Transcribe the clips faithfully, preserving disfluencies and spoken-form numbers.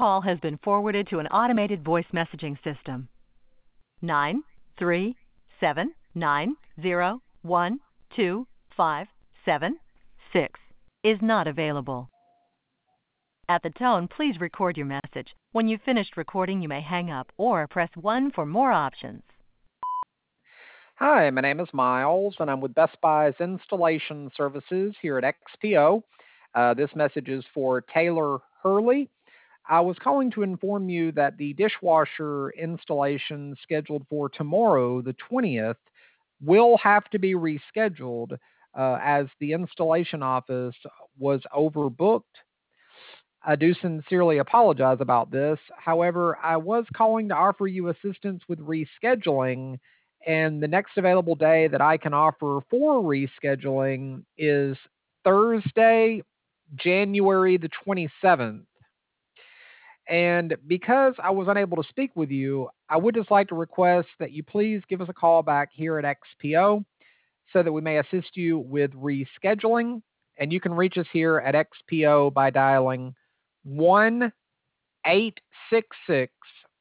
call has been forwarded to an automated voice messaging system. Nine three seven nine zero one two five seven six is not available. At the tone, please record your message. When you've finished recording, you may hang up or press one for more options. Hi, my name is Miles, and I'm with Best Buy's Installation Services here at X P O. Uh, this message is for Taylor Hurley. I was calling to inform you that the dishwasher installation scheduled for tomorrow, the twentieth, will have to be rescheduled uh, as the installation office was overbooked. I do sincerely apologize about this. However, I was calling to offer you assistance with rescheduling, and the next available day that I can offer for rescheduling is Thursday, January the twenty-seventh. And because I was unable to speak with you, I would just like to request that you please give us a call back here at X P O so that we may assist you with rescheduling. And you can reach us here at X P O by dialing one eight six six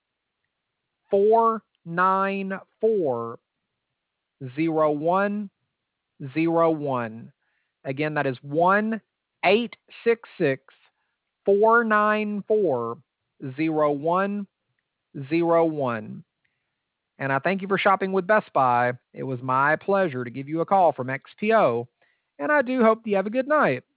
four nine four zero one zero one. Again, that is one eight six six four nine four zero one zero one. And I thank you for shopping with Best Buy. It was my pleasure to give you a call from X P O, and I do hope you have a good night.